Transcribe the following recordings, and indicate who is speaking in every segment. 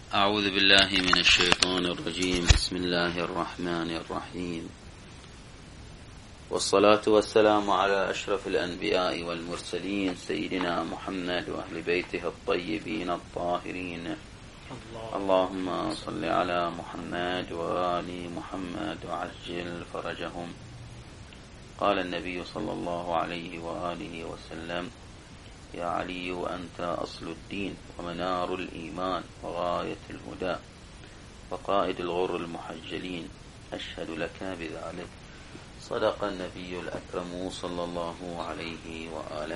Speaker 1: أعوذ بالله من الشيطان الرجيم. بسم الله الرحمن الرحيم، والصلاة والسلام على أشرف الأنبياء والمرسلين سيدنا محمد وأهل بيته الطيبين الطاهرين. اللهم صل على محمد وآل محمد وعجل فرجهم. قال النبي صلى الله عليه وآله وسلم: يا علي أنت أصل الدين ومنار الإيمان وغاية الهدى وقائد الغر المحجلين، أشهد لك بذلك. صدق النبي الأكرم صلى الله عليه وآله.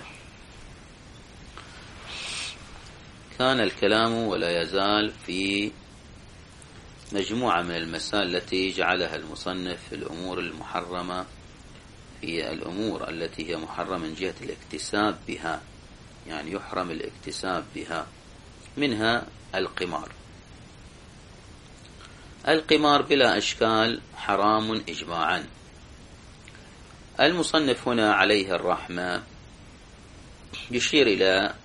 Speaker 1: كان الكلام ولا يزال في مجموعة من المسائل التي جعلها المصنف في الأمور المحرمة، في الأمور التي هي محرمة من جهة الاكتساب بها، يعني يحرم الاكتساب بها، منها القمار. القمار بلا إشكال حرام إجماعا. المصنف هنا عليه الرحمة يشير إلى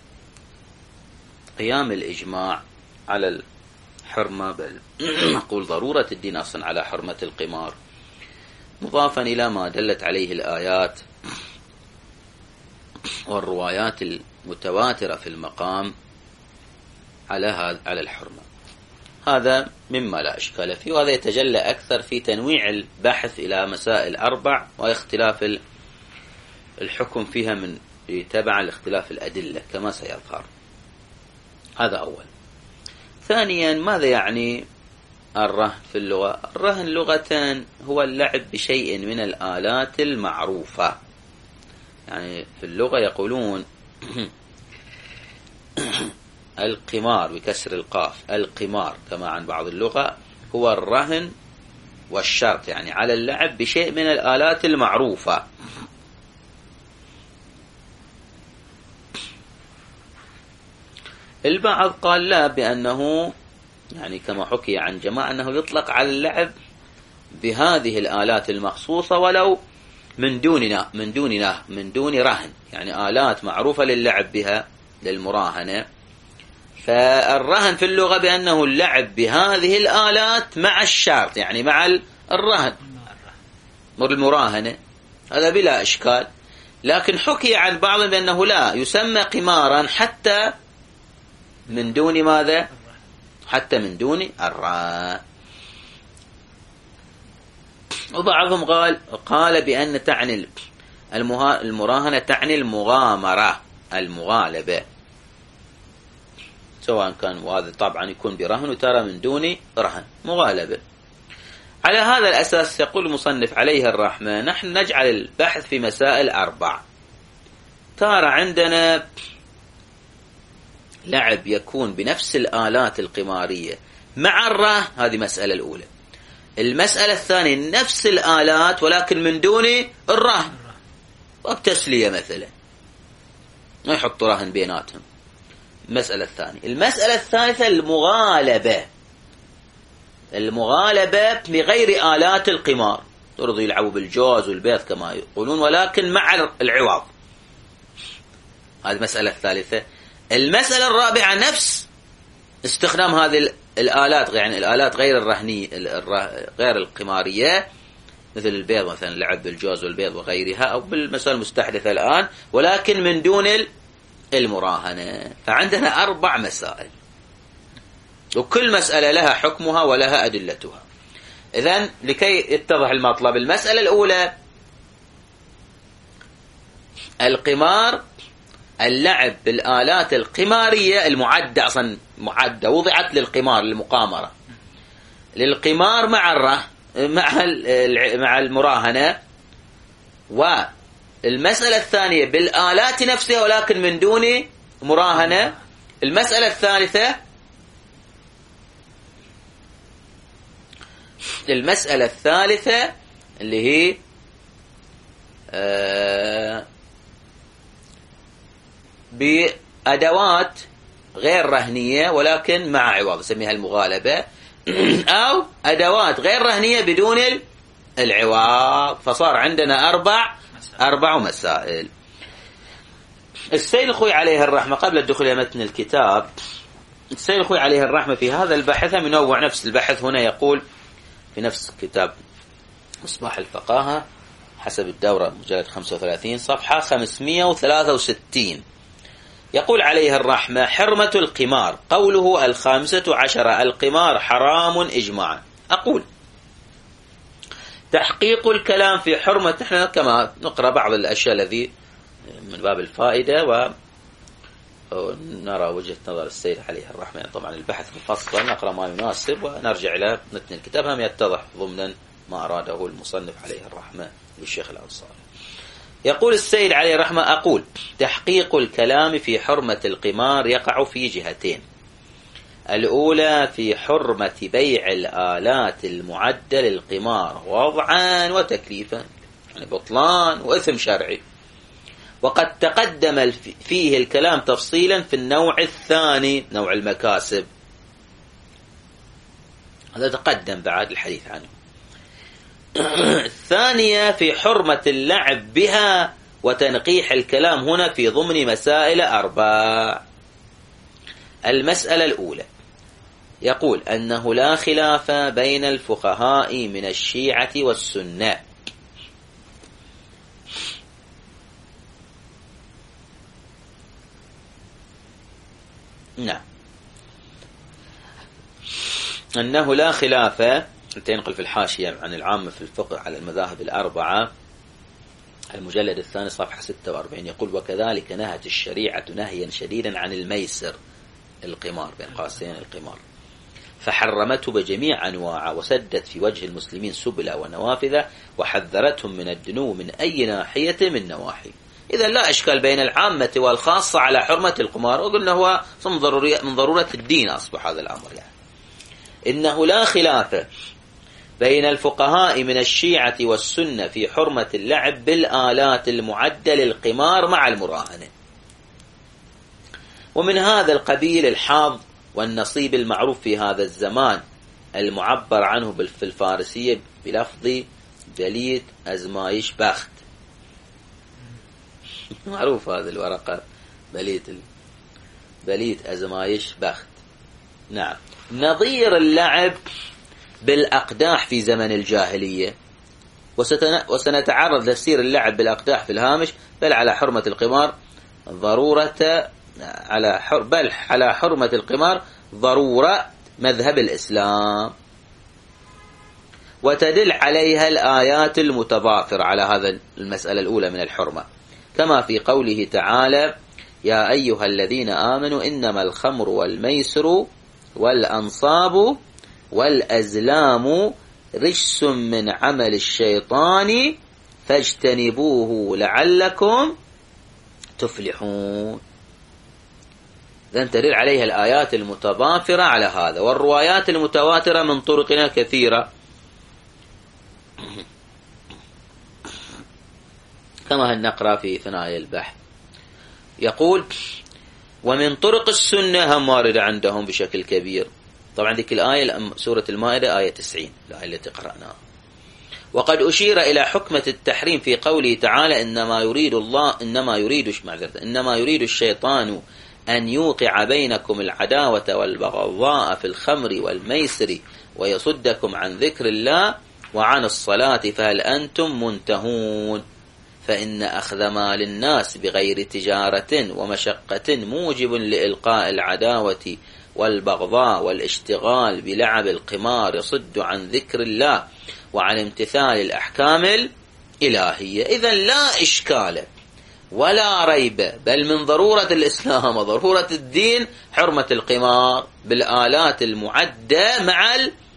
Speaker 1: قيام الإجماع على الحرمة، بل نقول ضرورة الدين أصلا على حرمة القمار، مضافا إلى ما دلت عليه الآيات والروايات المتواترة في المقام على الحرمة. هذا مما لا إشكال فيه، وهذا يتجلى أكثر في تنويع البحث إلى مسائل 4 واختلاف الحكم فيها من تبع الاختلاف الأدلة كما سيظهر. هذا أول. ثانيا، ماذا يعني الرهن في اللغة؟ الرهن لغة هو اللعب بشيء من الآلات المعروفة، يعني في اللغة يقولون القمار بكسر القاف، القمار كما عن بعض اللغة هو الرهن والشرط، يعني على اللعب بشيء من الآلات المعروفة. البعض قال لا، بأنه يعني كما حكي عن جماعة أنه يطلق على اللعب بهذه الآلات المخصوصة ولو من دون رهن، يعني آلات معروفة للعب بها للمراهنة. فالرهن في اللغة بأنه اللعب بهذه الآلات مع الشرط، يعني مع الرهن المراهنة، هذا بلا إشكال. لكن حكي عن بعضهم بأنه لا، يسمى قمارا حتى من دون ماذا؟ حتى من دون الرهن. وبعضهم قال بأن تعني المراهنة تعني المغامرة، المغالبة، سواء كان، وهذا طبعا يكون برهن وترى من دون رهن، مغالبة. على هذا الأساس يقول المصنف عليه الرحمة: نحن نجعل البحث في مسائل 4. ترى عندنا لعب يكون بنفس الآلات القمارية مع الرهن، هذه مسألة الأولى. المسألة الثانية نفس الآلات ولكن من دون الرهن، وبتسلية مثلا ما يحط رهن بيناتهم. المسألة الثانية. المسألة الثالثة المغالبة بغير آلات القمار، ترضوا يلعبوا بالجوز والبيض كما يقولون ولكن مع العوض، هذه المسألة الثالثة. المسألة الرابعة نفس استخدام هذه الآلات، يعني الآلات غير الرهنية غير القمارية، مثل البيض مثلا، لعب بالجوز والبيض وغيرها، أو بالمسألة المستحدثة الآن ولكن من دون المراهنة. فعندنا 4 مسائل، وكل مسألة لها حكمها ولها أدلتها. إذن لكي يتضح المطلب، المسألة الأولى القمار، اللعب بالآلات القمارية المعدة، أصلا معدة وضعت للقمار، للمقامرة، للقمار مع المراهنة. والمسألة الثانية بالآلات نفسها ولكن من دون مراهنة. المسألة الثالثة اللي هي بأدوات غير رهنية ولكن مع عوض، نسميها المغالبة، أو أدوات غير رهنية بدون العوض. فصار عندنا 4 مسائل. السيد الخوي عليه الرحمة قبل الدخول إلى متن الكتاب السيد الخوي عليه الرحمة في هذا البحث منوع نفس البحث. هنا يقول في نفس كتاب مصباح الفقاهة حسب الدورة مجلد 35 صفحة 563 يقول عليه الرحمة: حرمة القمار. قوله 15 القمار حرام إجماعا. أقول تحقيق الكلام في حرمة، نحن كما نقرأ بعض الأشياء الذي من باب الفائدة ونرى وجهة نظر السيد عليه الرحمة. يعني طبعا البحث مفصل، نقرأ ما يناسب ونرجع إلى متن الكتاب هم يتضح ضمنا ما أراده المصنف عليه الرحمة والشيخ الأنصاري. يقول السيد عليه الرحمة: أقول تحقيق الكلام في حرمة القمار يقع في جهتين. الأولى في حرمة بيع الآلات المعدة للقمار وضعا وتكليفا، يعني بطلان وإثم شرعي. وقد تقدم فيه الكلام تفصيلا في النوع الثاني، نوع المكاسب، هذا تقدم بعد الحديث عنه. الثانية في حرمة اللعب بها وتنقيح الكلام هنا في ضمن مسائل 4. المسألة الأولى يقول أنه لا خلاف بين الفقهاء من الشيعة والسنة نعم، أنه لا خلاف، تنقل في الحاشية عن العامة في الفقه على المذاهب 4 المجلد الثاني صفحة 46 يقول: وكذلك نهت الشريعة نهيا شديدا عن الميسر، القمار بين قوسين القمار، فحرمته بجميع أنواعه، وسدت في وجه المسلمين سبلا ونوافذ، وحذرتهم من الدنو من أي ناحية من نواحي. إذا لا إشكال بين العامة والخاصة على حرمة القمار، وقلنا هو من ضرورة الدين أصبح هذا الأمر. يعني إنه لا خلاف بين الفقهاء من الشيعة والسنة في حرمة اللعب بالآلات المعدة للقمار مع المراهنة. ومن هذا القبيل الحظ والنصيب المعروف في هذا الزمان المعبر عنه في الفارسية بلفظ بليت أزمايش بخت. معروف هذا الورقة بليت أزمايش بخت. نعم، نظير اللعب بالأقداح في زمن الجاهلية. وسنتعرض لتفسير اللعب بالأقداح في الهامش، بل على حرمة القمار على حرمة القمار ضرورة مذهب الإسلام، وتدل عليها الآيات المتضافرة على هذا المسألة الأولى من الحرمة، كما في قوله تعالى: يا أيها الذين آمنوا إنما الخمر والميسر والأنصاب والأزلام رجس من عمل الشيطان فاجتنبوه لعلكم تفلحون. إذن تدل عليها الآيات المتضافرة على هذا، والروايات المتواترة من طرقنا كثيرة، كما نقرأ في ثنايا البحث. يقول: ومن طرق السنة هم واردة عندهم بشكل كبير. طبعا ذيك الآية سورة المائدة آية 90 الآية التي قرأناها. وقد أشير إلى حكمة التحريم في قوله تعالى: إنما يريد الشيطان أن يوقع بينكم العداوة والبغضاء في الخمر والميسر ويصدكم عن ذكر الله وعن الصلاة فهل أنتم منتهون. فإن أخذ مال الناس بغير تجارة ومشقة موجب لإلقاء العداوة والبغضاء والاشتغال بلعب القمار يصد عن ذكر الله وعن امتثال الأحكام الإلهية. إذن لا إشكال ولا ريب، بل من ضرورة الإسلام وضرورة الدين حرمة القمار بالآلات المعدة مع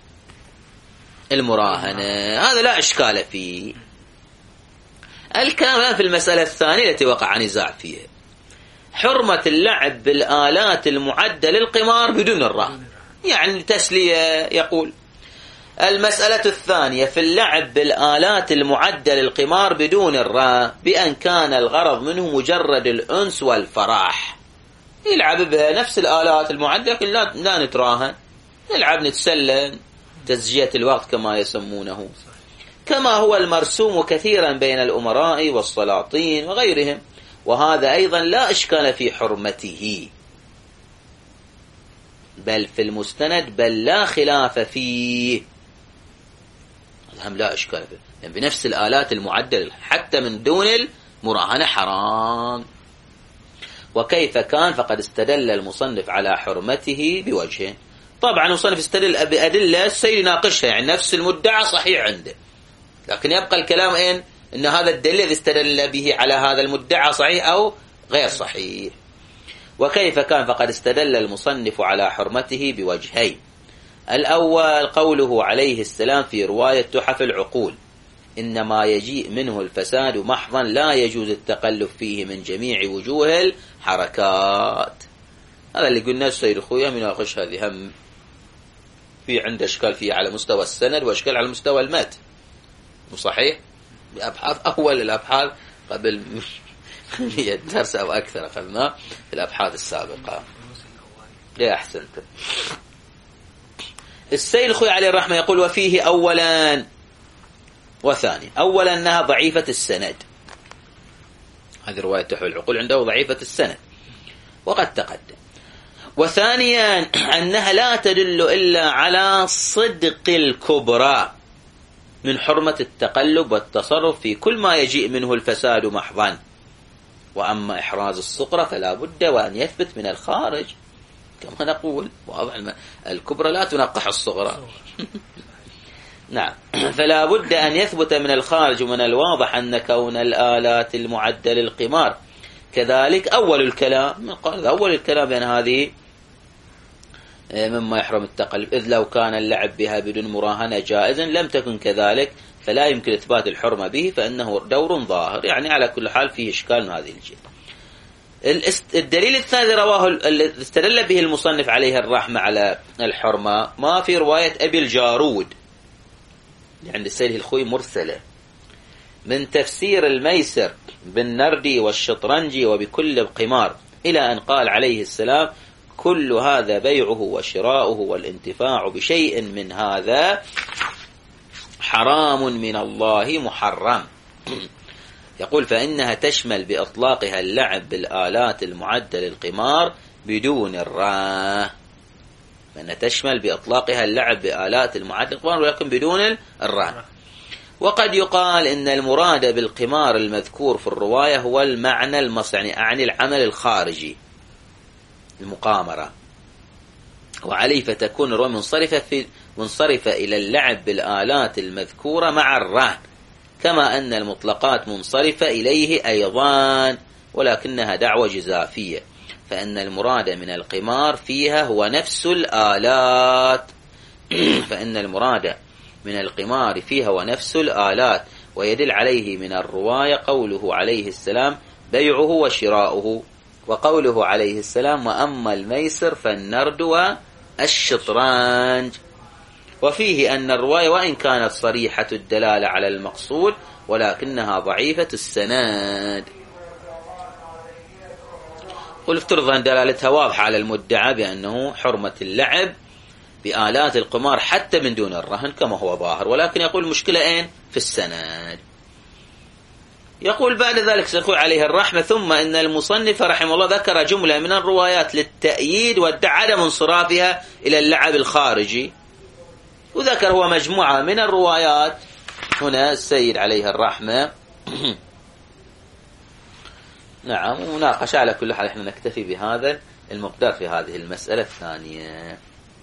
Speaker 1: المراهنة، هذا لا إشكال فيه. الكلام في المسألة الثانية التي وقع نزاع فيها، حرمة اللعب بالآلات المعدة للقمار بدون الرهن، يعني تسلية. يقول: المسألة الثانية في اللعب بالآلات المعدة للقمار بدون الرهن بأن كان الغرض منه مجرد الأنس والفراح، يلعب بها نفس الآلات المعدة لكن لا نتراهن، نلعب نتسلى تزجية الوقت كما يسمونه، كما هو المرسوم كثيرا بين الأمراء والسلاطين وغيرهم، وهذا أيضا لا إشكال في حرمته. بل في المستند بل لا خلاف فيه. هم لا إشكال فيه، يعني بنفس الآلات المعدلة حتى من دون المراهنة حرام. وكيف كان فقد استدل المصنف على حرمته بوجهين. طبعا المصنف استدل بأدلة السيد يناقشها، يعني نفس المدعى صحيح عنده، لكن يبقى الكلام إن هذا الدليل الذي استدل به على هذا المدعى صحيح أو غير صحيح. وكيف كان فقد استدل المصنف على حرمته بوجهين. الأول قوله عليه السلام في رواية تحف العقول: إنما يجيء منه الفساد محضا لا يجوز التقلب فيه من جميع وجوه الحركات. هذا اللي قلنا السيد أخويا مناقش هذه، هم في عنده إشكال فيه على مستوى السند وإشكال على مستوى المتن، وصحيح بأبحاث أول الأبحاث قبل 100 درس أو أكثر أخذناه في الأبحاث السابقة. ليه أحسنت. السيد الخوي عليه الرحمة يقول: وفيه أولا وثانيا. أولا أنها ضعيفة السند، هذه رواية تحف العقول عنده ضعيفة السند وقد تقدم. وثانيا أنها لا تدل إلا على صدق الكبرى من حرمة التقلب والتصرف في كل ما يجيء منه الفساد محضا. وأما إحراز الصغرى فلا بد وأن يثبت من الخارج، كما نقول واضح الكبرى لا تنقح الصغرى. نعم، فلا بد أن يثبت من الخارج. ومن الواضح أن كون الآلات المعدة للقمار كذلك أول الكلام، قال أول الكلام بأن هذه مما يحرم التقلب، إذ لو كان اللعب بها بدون مراهنة جائزا لم تكن كذلك فلا يمكن إثبات الحرمة به، فإنه دور ظاهر. يعني على كل حال فيه إشكال من هذه الجهة. الدليل الثاني رواه استدل به المصنف عليه الرحمة على الحرمة ما في رواية أبي الجارود عند السيد الخوي مرسلة من تفسير الميسر بالنردي والشطرنجي وبكل القمار، إلى أن قال عليه السلام: كل هذا بيعه وشراؤه والانتفاع بشيء من هذا حرام من الله محرم. يقول: فإنها تشمل بإطلاقها اللعب بالآلات المعدة للقمار بدون الراه. فإنها تشمل بإطلاقها اللعب بآلات المعدة للقمار ولكن بدون الراه. وقد يقال إن المراد بالقمار المذكور في الرواية هو المعنى المصري، يعني العمل الخارجي، المقامرة، وعليه فتكون الرواية منصرفة إلى اللعب بالآلات المذكورة مع الرهن، كما أن المطلقات منصرفة إليه أيضا، ولكنها دعوة جزافية، فإن المراد من القمار فيها هو نفس الآلات فإن المراد من القمار فيها ونفس الآلات. ويدل عليه من الرواية قوله عليه السلام: بيعه وشراؤه، وقوله عليه السلام: وأما الميسر فالنرد والشطرنج. وفيه أن الرواية وإن كانت صريحة الدلالة على المقصود ولكنها ضعيفة السند. قل افترض أن دلالتها واضحة على المدعى بأنه حرمة اللعب بآلات القمار حتى من دون الرهن كما هو ظاهر، ولكن يقول المشكلة أين؟ في السند. يقول بعد ذلك سيقول عليه الرحمة: ثم إن المصنف رحمه الله ذكر جملة من الروايات للتأييد وادعى عدم انصرافها إلى اللعب الخارجي، وذكر هو مجموعة من الروايات. هنا السيد عليه الرحمة نعم، وناقش. على كل حال احنا نكتفي بهذا المقدار في هذه المسألة الثانية.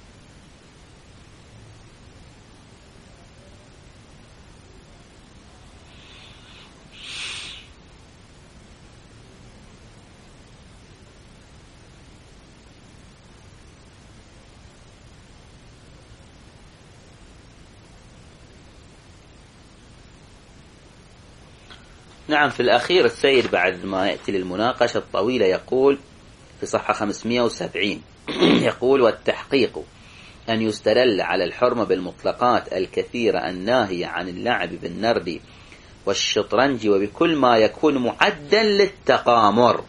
Speaker 1: نعم، في الأخير السيد بعد ما يأتي للمناقشة الطويلة يقول في صفحة 570 يقول: والتحقيق أن يستدل على الحرمة بالمطلقات الكثيرة الناهية عن اللعب بالنرد والشطرنج وبكل ما يكون معدا للتقامر،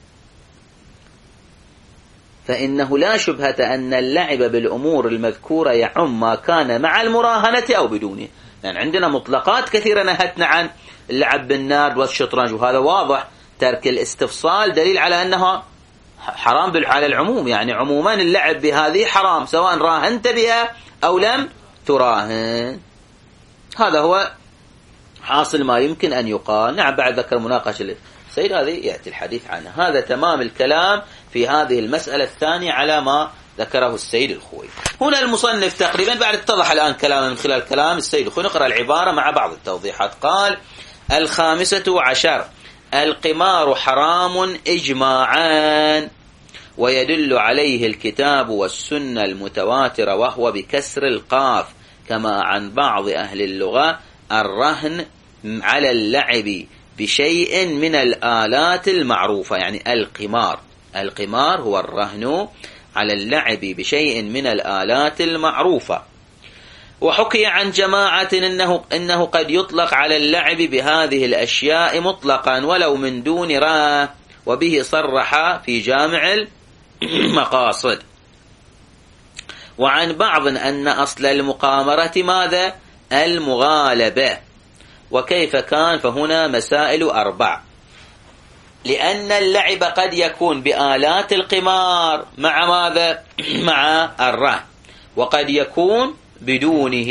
Speaker 1: فإنه لا شبهة أن اللعب بالأمور المذكورة يعم ما كان مع المراهنة أو بدونه. يعني عندنا مطلقات كثيرة نهتنا عن اللعب بالنرد والشطرنج، وهذا واضح. ترك الاستفصال دليل على أنها حرام على العموم، يعني عموما اللعب بهذه حرام سواء راهنت بها أو لم تراهن. هذا هو حاصل ما يمكن أن يقال. نعم بعد ذكر مناقشة السيد هذه يأتي الحديث عنها. هذا تمام الكلام في هذه المسألة الثانية على ما ذكره السيد الخوي. هنا المصنف تقريبا بعد اتضح الآن كلام من خلال كلام السيد الخوي، نقرأ العبارة مع بعض التوضيحات. قال: 15 القمار حرام إجماعا، ويدل عليه الكتاب والسنة المتواترة، وهو بكسر القاف، كما عن بعض أهل اللغة الرهن على اللعب بشيء من الآلات المعروفة. يعني القمار هو الرهن على اللعب بشيء من الآلات المعروفة. وحكي عن جماعة إنه قد يطلق على اللعب بهذه الأشياء مطلقا ولو من دون راه، وبه صرح في جامع المقاصد. وعن بعض أن أصل المقامرة ماذا؟ المغالبة. وكيف كان؟ فهنا مسائل 4. لأن اللعب قد يكون بآلات القمار مع ماذا؟ مع الرهن، وقد يكون بدونه.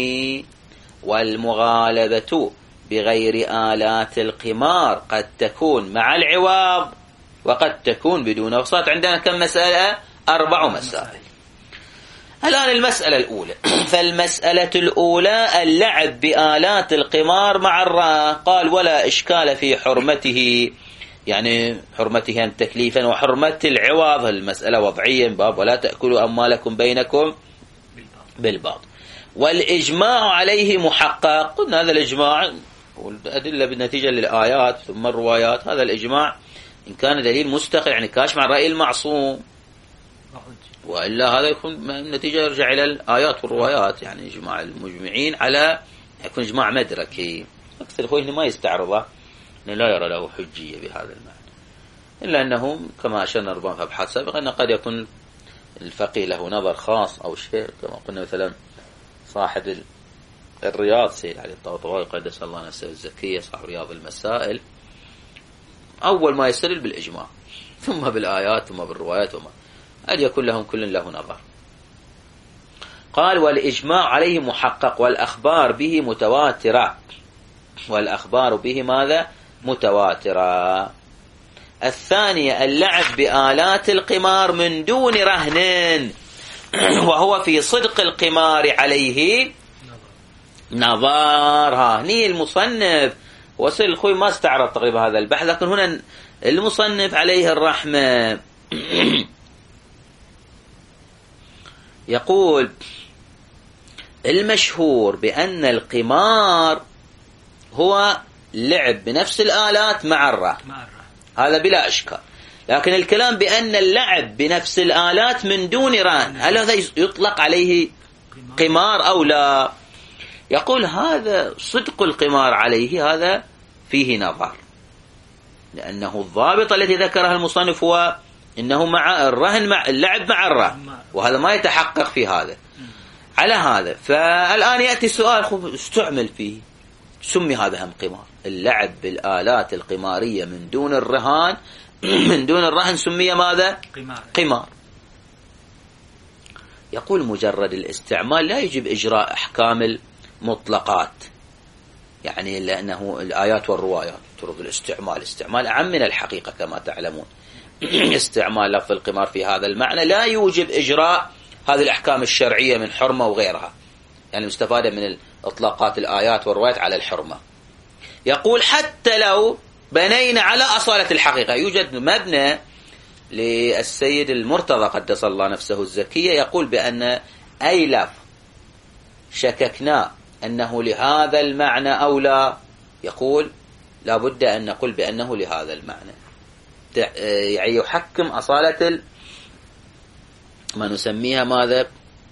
Speaker 1: والمغالبة بغير آلات القمار قد تكون مع العوض وقد تكون بدونه. وصارت عندنا كم مسألة؟ 4 مسائل. الآن المسألة الأولى. فالمسألة الأولى اللعب بآلات القمار مع الرهن. قال: ولا إشكال في حرمته، يعني حرمته تكليفا، وحرمة العوض المسألة وضعيا، باب ولا تأكلوا أموالكم بينكم بالباطل. والإجماع عليه محقق. قلنا هذا الإجماع والأدلة بالنتيجة للآيات ثم الروايات. هذا الإجماع إن كان دليل مستقل يعني كاش مع الرأي المعصوم، وإلا هذا يكون النتيجة يرجع إلى الآيات والروايات. يعني إجماع المجمعين على يكون إجماع مدركي. أكثر أخوه ما يستعرضه، لا يرى له حجية بهذا المعنى، إلا أنه كما أشرنا ربما في أبحاث سابقة أنه قد يكون الفقيه له نظر خاص أو شيء، كما قلنا مثلا صاحب الرياض سيد علي الطوطوي قدس الله نفسه الزكية، صاحب رياض المسائل، أول ما يستدل بالإجماع ثم بالآيات ثم بالروايات، وما قد يكون لهم كل له نظر. قال: والإجماع عليه محقق، والأخبار به متواترة. والأخبار به ماذا؟ متواترة. الثانية اللعب بآلات القمار من دون رهن، وهو في صدق القمار عليه نظار. هني المصنف وصل الخوي ما استعرض تقريبا هذا البحث، لكن هنا المصنف عليه الرحمة يقول: المشهور بأن القمار هو لعب بنفس الآلات مع الرهن، هذا بلا إشكال. لكن الكلام بأن اللعب بنفس الآلات من دون رهن، هل هذا يطلق عليه قمار أو لا؟ يقول: هذا صدق القمار عليه هذا فيه نظر، لأنه الضابط التي ذكرها المصنف هو إنه مع الرهن، مع اللعب مع الرهن، وهذا ما يتحقق في هذا. على هذا فالآن يأتي السؤال: استعمل فيه، سمي هذا هم قمار. اللعب بالآلات القمارية من دون الرهان من دون الرهن سمي ماذا؟ قمار. يقول: مجرد الاستعمال لا يجب إجراء أحكام المطلقات، يعني لأنه الآيات والروايات ترد الاستعمال أعم من الحقيقة كما تعلمون. استعمال لفظ القمار في هذا المعنى لا يوجب إجراء هذه الأحكام الشرعية من حرمة وغيرها، يعني مستفادة من إطلاقات الآيات والروايات على الحرمة. يقول: حتى لو بنينا على أصالة الحقيقة. يوجد مبنى للسيد المرتضى قدس الله نفسه الزكية يقول بأن أي لفظ شككنا أنه لهذا المعنى أو لا، يقول لا بد أن نقول بأنه لهذا المعنى، يعني يحكم أصالة ما نسميها ماذا؟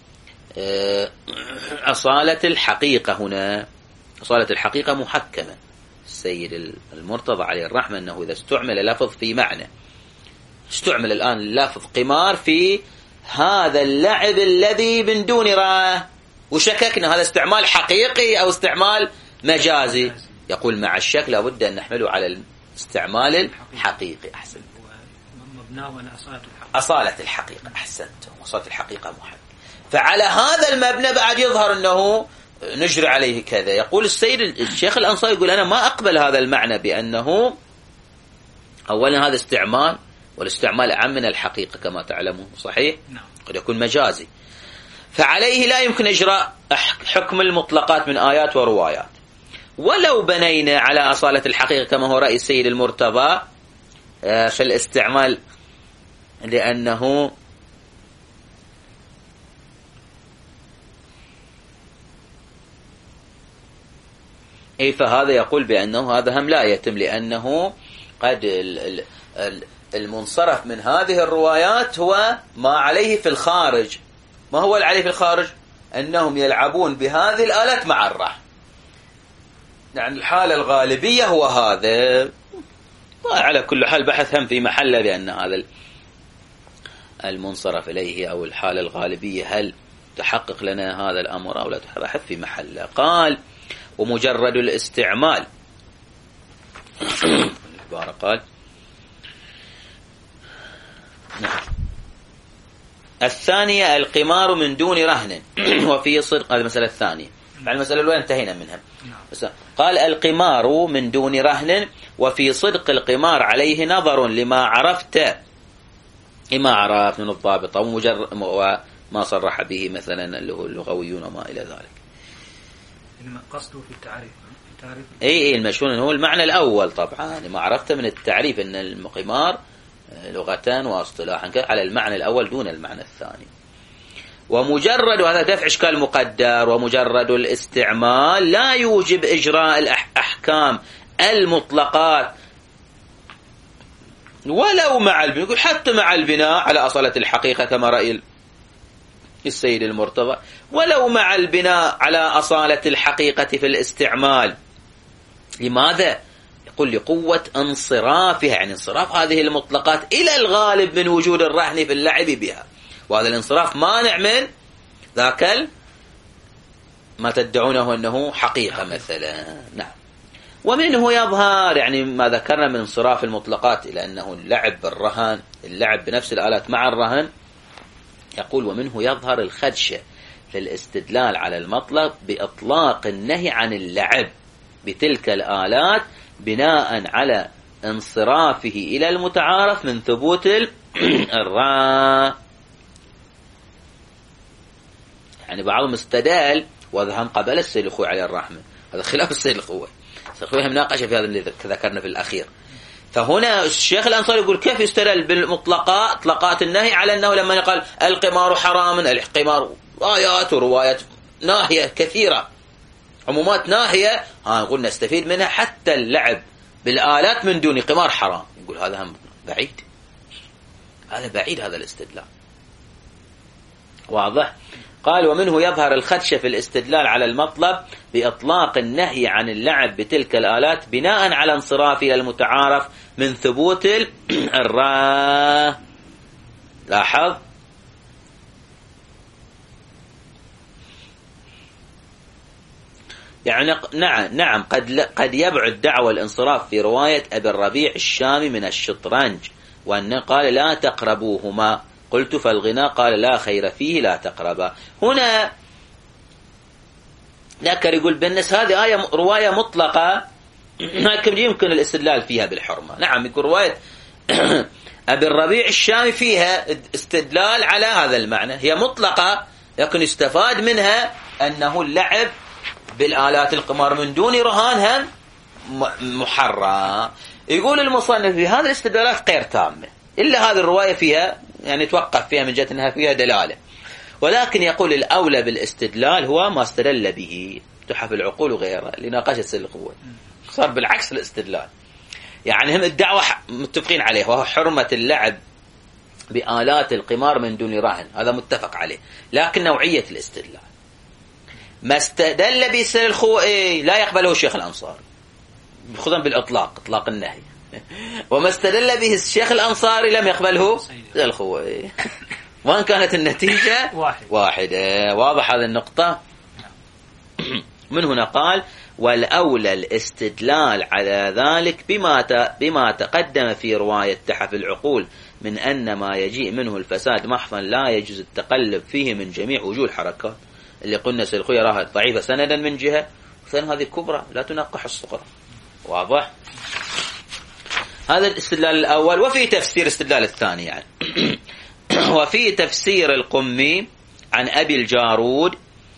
Speaker 1: أصالة الحقيقة. هنا أصالة الحقيقة محكمة. السيد المرتضى عليه الرحمة أنه إذا استعمل لفظ في معنى، استعمل الآن لفظ قمار في هذا اللعب الذي من دون راه، وشككنا هذا استعمال حقيقي أو استعمال مجازي، يقول مع الشك لابد أن نحمله على الاستعمال الحقيقي. أحسن.
Speaker 2: مبناه على أصالة الحقيقة.
Speaker 1: أصالة الحقيقة، أحسنتم، أصالة الحقيقة محل. فعلى هذا المبنى بعد يظهر أنه نجري عليه كذا. يقول السيد الشيخ الأنصاري يقول أنا ما أقبل هذا المعنى، بأنه أولا هذا استعمال، والاستعمال أعم من الحقيقة كما تعلمون، صحيح؟ قد يكون مجازي، فعليه لا يمكن إجراء حكم المطلقات من آيات وروايات. ولو بنينا على أصالة الحقيقة كما هو رأي السيد المرتضى في الاستعمال، لأنه فهذا يقول بأنه هذا هم لا يتم، لأنه قد المنصرف من هذه الروايات هو ما عليه في الخارج. ما هو عليه في الخارج؟ أنهم يلعبون بهذه الآلات مع الرحم، يعني الحالة الغالبية هو هذا. على كل حال بحث هم في محله بأن هذا المنصرف إليه أو الحالة الغالبية هل تحقق لنا هذا الأمر أو لا، بحث في محله. قال ومجرد الاستعمال العبارة قال نعم. الثانية القمار من دون رهن وفي صدق، هذه المسألة الثانية. بعد المسألة الأولى انتهينا منها. قال القمار من دون رهن وفي صدق القمار عليه نظر لما عرفت من الضابطة وما صرح به مثلا اللغويون وما إلى ذلك.
Speaker 2: إنما قصده في التعريف.
Speaker 1: اي المشهور هو المعنى الأول طبعا، ما عرفت من التعريف أن القمار لغة واصطلاحا على المعنى الأول دون المعنى الثاني. ومجرد، وهذا دفع إشكال مقدر، ومجرد الاستعمال لا يوجب إجراء الأحكام المطلقات ولو مع البناء، يقول حتى مع البناء على أصالة الحقيقة كما رأي السيد المرتضى، ولو مع البناء على أصالة الحقيقة في الاستعمال. لماذا؟ يقول لقوة انصرافها، يعني انصراف هذه المطلقات إلى الغالب من وجود الرهن في اللعب بها، وهذا الانصراف مانع من ذاك ما تدعونه أنه حقيقة مثلا. نعم. ومنه يظهر، يعني ما ذكرنا من انصراف المطلقات إلى أنه اللعب بالرهن، اللعب بنفس الآلات مع الرهن. يقول ومنه يظهر الخدشة في الاستدلال على المطلق بإطلاق النهي عن اللعب بتلك الآلات بناء على انصرافه إلى المتعارف من ثبوت الراء. يعني بعضهم استدل، وهذا هم قبل السيد الخوي عليه الرحمة، هذا خلاف السيد الخوي. السيد الخوي هم ناقش في هذا اللي ذكرنا في الأخير. فهنا الشيخ الأنصاري يقول كيف يستدل بالمطلقات، اطلاقات النهي، على أنه لما قال القمار حرام، القمار آيات وروايات ناهية كثيرة، عمومات ناهية، نقول نستفيد منها حتى اللعب بالآلات من دون قمار حرام. يقول هذا هم بعيد، هذا بعيد هذا الاستدلال. واضح؟ قال ومنه يظهر الخدشة في الاستدلال على المطلب بإطلاق النهي عن اللعب بتلك الآلات بناء على انصراف إلى المتعارف من ثبوت الراء. لاحظ؟ يعني نعم قد يبعد دعوى الانصراف في رواية أبي الربيع الشامي من الشطرنج، وأن قال لا تقربوهما، قلت فالغناء قال لا خير فيه لا تقربا. هنا ذكر يقول بالنسبة هذه رواية مطلقة لكن يمكن الاستدلال فيها بالحرمة. نعم يقول رواية أبي الربيع الشامي فيها استدلال على هذا المعنى، هي مطلقة لكن يستفاد منها أنه اللعب بالآلات القمار من دون رهان محرم. يقول المصنف في هذه الاستدلالات غير تامة، إلا هذه الرواية فيها يعني توقف فيها من جهة أنها فيها دلالة، ولكن يقول الأولى بالاستدلال هو ما استدل به تحف العقول وغيرها لناقشة السيد الخوي، صار بالعكس الاستدلال. يعني هم الدعوة متفقين عليه، وهو حرمة اللعب بآلات القمار من دون رهن، هذا متفق عليه، لكن نوعية الاستدلال ما استدل به السيد الخوي لا يقبله الشيخ الأنصاري خذا بالإطلاق، إطلاق النهي، وما استدل به الشيخ الأنصاري لم يقبله الخوي، وان كانت النتيجة واحدة. واضح هذه النقطة؟ من هنا قال والأولى الاستدلال على ذلك بما تقدم في رواية تحف العقول من أن ما يجيء منه الفساد محضا لا يجوز التقلب فيه من جميع وجوه الحركات، اللي قلنا سيد الخوي راها ضعيفة سندا من جهة، وثانيا هذه كبرى لا تنقح الصغرى. واضح؟ هذا الاستدلال الأول. وفي تفسير الاستدلال الثاني يعني وفي تفسير القمي عن أبي الجارود،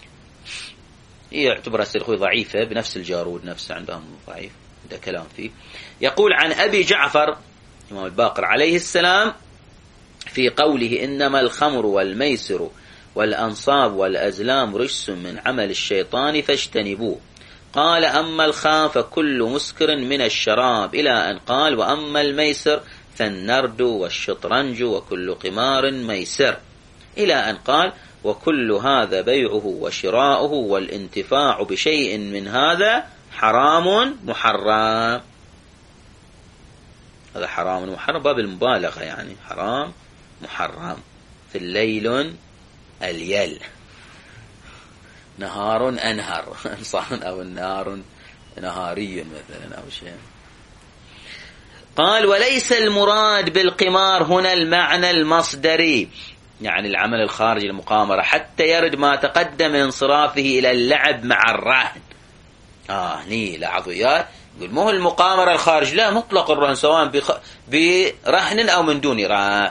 Speaker 1: يعتبر السيد الخوي ضعيفة بنفس الجارود نفسه، عندهم ضعيف، ده كلام فيه. يقول عن أبي جعفر إمام الباقر عليه السلام في قوله إنما الخمر والميسر والأنصاب والأزلام رجس من عمل الشيطان فاجتنبوه. قال أما الخام فكل مسكر من الشراب، إلى أن قال وأما الميسر فالنرد والشطرنج وكل قمار ميسر، إلى أن قال وكل هذا بيعه وشراؤه والانتفاع بشيء من هذا حرام محرم. هذا حرام محرم باب المبالغة، يعني حرام محرم. في الليل اليل، نهار أنهر أو النار نهاري مثلا أو شيء. قال وليس المراد بالقمار هنا المعنى المصدري، يعني العمل الخارجي المقامرة، حتى يرد ما تقدم من انصرافه إلى اللعب مع الرهن. هني لاحظوا يقول مو المقامرة الخارج، لا، مطلق الرهن سواء برهن أو من دون رهن.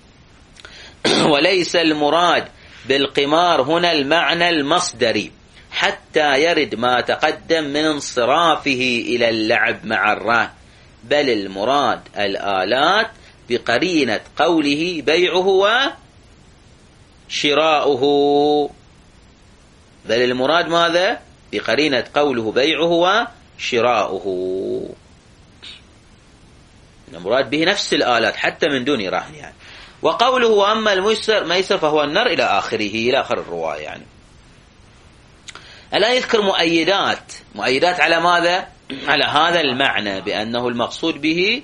Speaker 1: وليس المراد بالقمار هنا المعنى المصدري حتى يرد ما تقدم من انصرافه إلى اللعب مع الرهن، بل المراد الآلات بقرينة قوله بيعه وشراؤه. بل المراد ماذا؟ بقرينة قوله بيعه وشراؤه، المراد به نفس الآلات حتى من دون رهن يعني. وقوله وأما الميسر فهو النر إلى آخره، إلى آخر الرواية يعني. الآن يذكر مؤيدات على ماذا؟ على هذا المعنى، بأنه المقصود به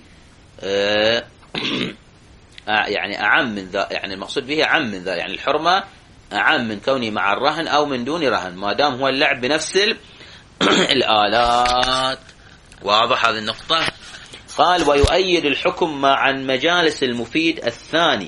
Speaker 1: يعني أعم من ذا، يعني المقصود به أعم من ذا، يعني الحرمة أعم من كونه مع الرهن أو من دون رهن، ما دام هو اللعب بنفس الآلات. واضح هذه النقطة؟ قال ويؤيد الحكم مع مجالس المفيد الثاني.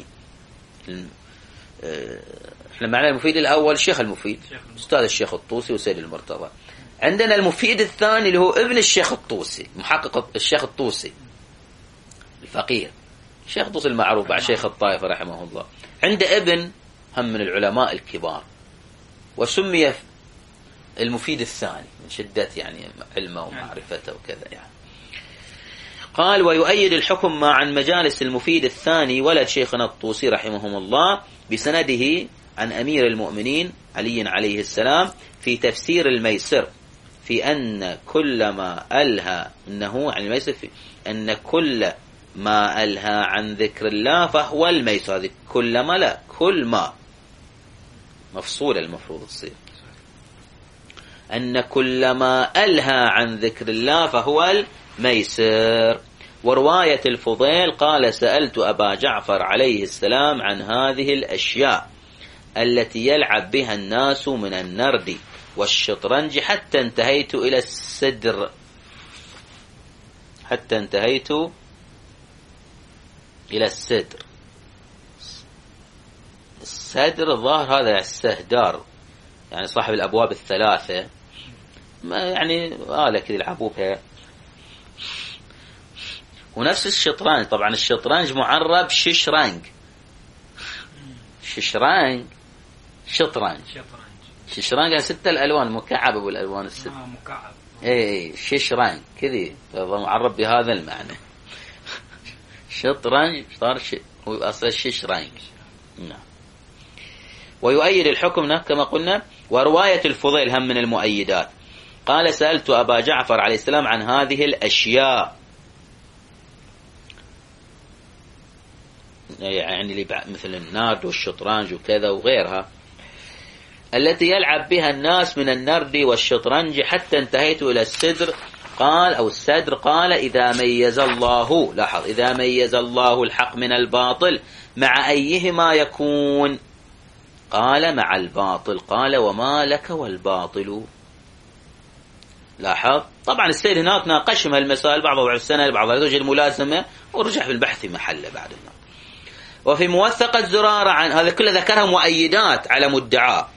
Speaker 1: احنا معنا المفيد الأول الشيخ المفيد أستاذ الشيخ الطوسي وسيد المرتضى، عندنا المفيد الثاني اللي هو ابن الشيخ الطوسي، محقق الشيخ الطوسي الفقيه، الشيخ الطوسي المعروف بعد شيخ الطائفة رحمه الله، عنده ابن هم من العلماء الكبار، وسمي المفيد الثاني من شدة يعني علمه ومعرفته وكذا يعني. قال ويؤيد الحكم مع عن مجالس المفيد الثاني ولد شيخنا الطوسي رحمهم الله بسنده عن أمير المؤمنين علي عليه السلام في تفسير الميسر، في أن كل ما ألهى أنه عن الميسر، في أن كل ما ألهى عن ذكر الله فهو الميسر. هذه كل ما، لا، كل ما مفصولة المفروض تصير، أن كل ما ألهى عن ذكر الله فهو الميسر. ورواية الفضيل قال سألت أبا جعفر عليه السلام عن هذه الأشياء التي يلعب بها الناس من النرد والشطرنج حتى انتهيت إلى السدر، حتى انتهيت إلى السدر. السدر الظاهر هذا السهدار، يعني صاحب الأبواب الثلاثة، ما يعني آلة كذا يلعبوا بها. ونفس الشطرنج، طبعا الشطرنج معرب ششرنج، ششرنج شطرنج ششرنج يعني 6 الألوان مكعبة بالألوان الست.
Speaker 2: مكعب.
Speaker 1: اي ششرنج كذي معرب بهذا المعنى. شطرنج صار هو أصل ششرنج. نعم. ويؤيد الحكم كما قلنا. ورواية الفضيل هم من المؤيدات، قال سألت أبا جعفر عليه السلام عن هذه الأشياء، يعني مثل النرد والشطرنج وكذا وغيرها، التي يلعب بها الناس من النرد والشطرنج حتى انتهيت إلى السدر. قال أو السدر، قال إذا ميز الله، لاحظ، إذا ميز الله الحق من الباطل مع أيهما يكون؟ قال مع الباطل. قال وما لك والباطل؟ لاحظ طبعا السيد هناك ناقشهم هالمسائل، بعضها بعد السنة بعضها توجد ملازمة ورجع في البحث محله بعد النار. وفي موثقة زرارة عن هذا كله ذكرها مؤيدات على مدعاه.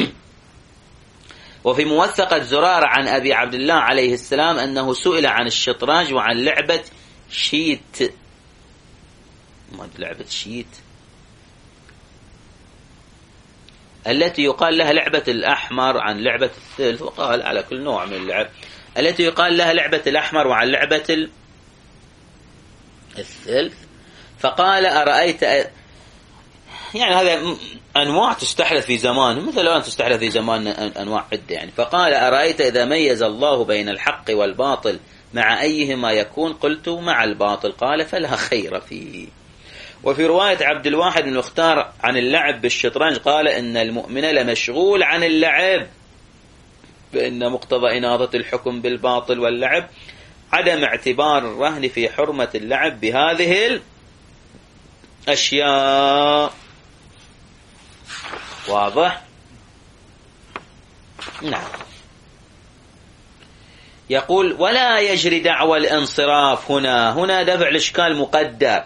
Speaker 1: وفي موثقة زرارة عن أبي عبد الله عليه السلام أنه سئل عن الشطرنج وعن لعبة شيت، ما لعبة شيت التي يقال لها لعبة الأحمر، عن لعبة الثلث، وقال على كل نوع من اللعب التي يقال لها لعبة الأحمر وعن لعبة الثلث. فقال أرأيت، يعني هذا أنواع تستحدث في زمان، مثل الآن تستحدث في زمان أنواع عدة يعني. فقال أرأيت إذا ميز الله بين الحق والباطل مع أيهما يكون؟ قلت مع الباطل. قال فلا خير فيه. وفي رواية عبد الواحد بن المختار عن اللعب بالشطرنج قال إن المؤمن لمشغول عن اللعب، بأن مقتضى إناضة الحكم بالباطل واللعب عدم اعتبار الرهن في حرمة اللعب بهذه الأشياء. واضح؟ نعم. يقول ولا يجري دعوى الانصراف هنا دفع الإشكال مقدر،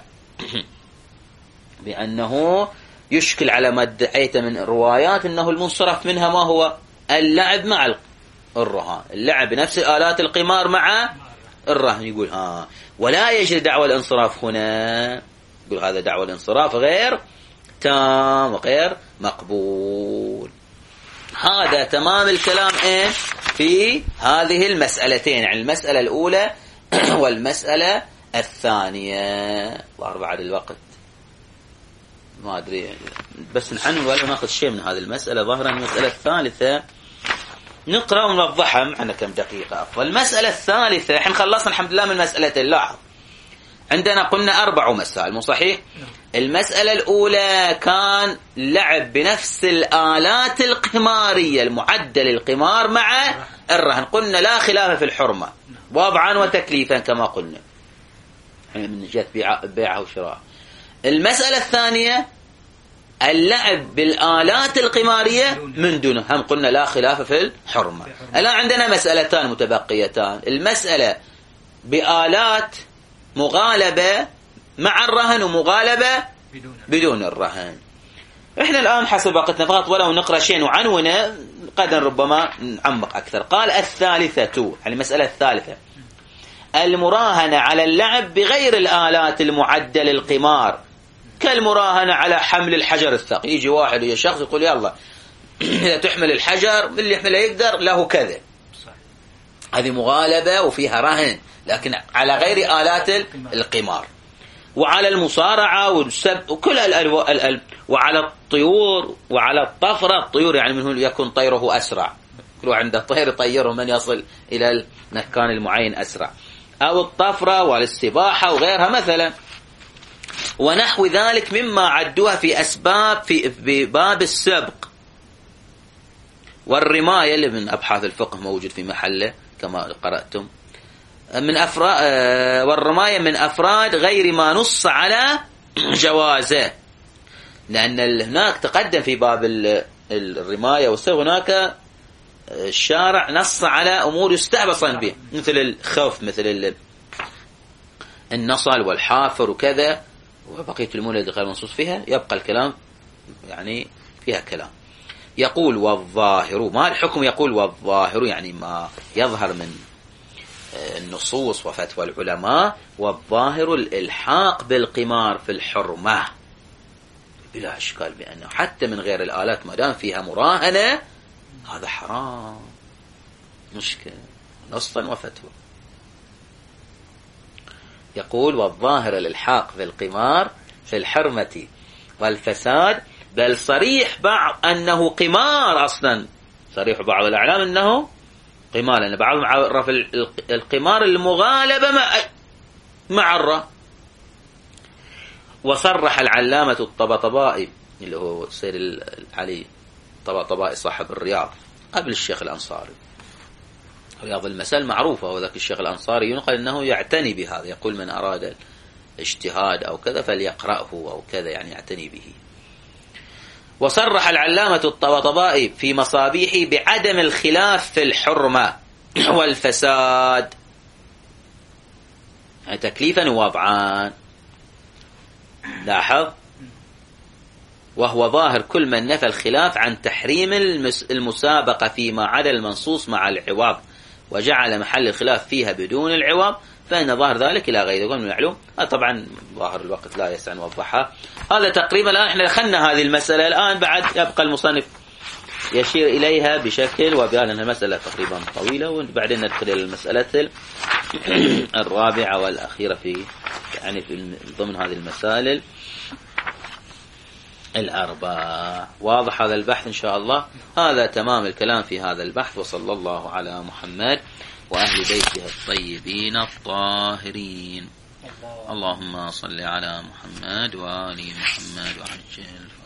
Speaker 1: بأنه يشكل على ما ادعيت من الروايات أنه المنصرف منها ما هو؟ اللعب مع الرهان، اللعب بنفس آلات القمار مع الرهن. يقول ولا يجري دعوى الانصراف هنا، يقول هذا دعوى الانصراف غير تام وغير مقبول. هذا تمام الكلام في هذه المسألتين، يعني المسألة الأولى والمسألة الثانية. ظهر بعد الوقت ما أدري، بس نحن ولا ناخذ شيء من هذه المسألة. ظهر المسألة الثالثة نقرأ ونوضحها، معنا كم دقيقة أفضل. المسألة الثالثة احنا خلصنا الحمد لله من مسألتين. لاحظ عندنا قلنا 4 مسائل، مو صحيح؟ المسألة الأولى كان لعب بنفس الآلات القمارية المعدة للقمار مع الرهن، قلنا لا خلاف في الحرمة وضعا وتكليفا كما قلنا من جهة بيعها وشراء. المسألة الثانية اللعب بالآلات القمارية من دونه، هم قلنا لا خلاف في الحرمة. الآن عندنا مسألتان متبقيتان، المسألة بآلات مغالبة مع الرهن ومغالبة بدون الرهن. احنا الآن حسب وقتنا فقط ولو نقرأ شيء وعنونه قدر ربما نعمق أكثر. قال الثالثة، يعني المسألة الثالثة المراهنة على اللعب بغير الآلات المعدة للقمار، كالمراهنة على حمل الحجر الثقيل. يجي واحد ويا شخص يقول يلا إذا تحمل الحجر اللي يحمله يقدر له كذا، هذه مغالبة وفيها رهن لكن على غير آلات القمار. وعلى المصارعة والسب وكل وعلى الطيور وعلى الطفرة، الطيور يعني منه يكون طيره أسرع، كل عنده طير يطيره من يصل إلى المكان المعين أسرع، أو الطفرة والسباحة وغيرها مثلا، ونحو ذلك مما عدوها في أسباب في باب السبق والرماية اللي من أبحاث الفقه موجود في محله كما قرأتم، من والرماية من أفراد غير ما نص على جوازه، لأن هناك تقدم في باب الرماية والسبق هناك الشارع نص على أمور يستعبصا به مثل الخوف، مثل النصل والحافر وكذا، وبقية المولد غير منصوص فيها يبقى الكلام يعني فيها كلام. يقول والظاهر، ما الحكم؟ يقول والظاهر يعني ما يظهر من النصوص وفتوى العلماء، والظاهر الإلحاق بالقمار في الحرمة بلا إشكال، بأنه حتى من غير الآلات ما دام فيها مراهنة هذا حرام، مشكلة نصا وفتوى. يقول والظاهر الإلحاق بالقمار في الحرمة والفساد، بل صريح بعض أنه قمار أصلا، صريح بعض الأعلام أنه قمار، لأن بعضهم عرف القمار المغالبة مع الرهن. وصرح العلامة الطباطبائي اللي هو سير العلي الطباطبائي صاحب الرياض قبل الشيخ الأنصاري، رياض المسائل معروفة، وذاك الشيخ الأنصاري ينقل أنه يعتني بهذا، يقول من أراد الاجتهاد أو كذا فليقرأه أو كذا، يعني يعتني به. وصرح العلامة الطباطبائي في مصابيحه بعدم الخلاف في الحرمة والفساد، يعني تكليفا ووضعا. لاحظ وهو ظاهر كل من نفى الخلاف عن تحريم المسابقة فيما عدا المنصوص مع العوض وجعل محل الخلاف فيها بدون العوض، فإن ظاهر ذلك إلى غيره من المعلوم. طبعا ظاهر الوقت لا يسع نوضحها. هذا تقريبا الآن احنا دخلنا هذه المسألة. الآن بعد يبقى المصنف يشير إليها بشكل وبيان أنها مسألة تقريبا طويلة، وبعدين ندخل إلى المسألة الرابعة والأخيرة في ضمن هذه المسائل الأربع. واضح هذا البحث إن شاء الله؟ هذا تمام الكلام في هذا البحث. وصلى الله على محمد وأهل بيته الطيبين الطاهرين. اللهم صل على محمد وآل محمد وعجل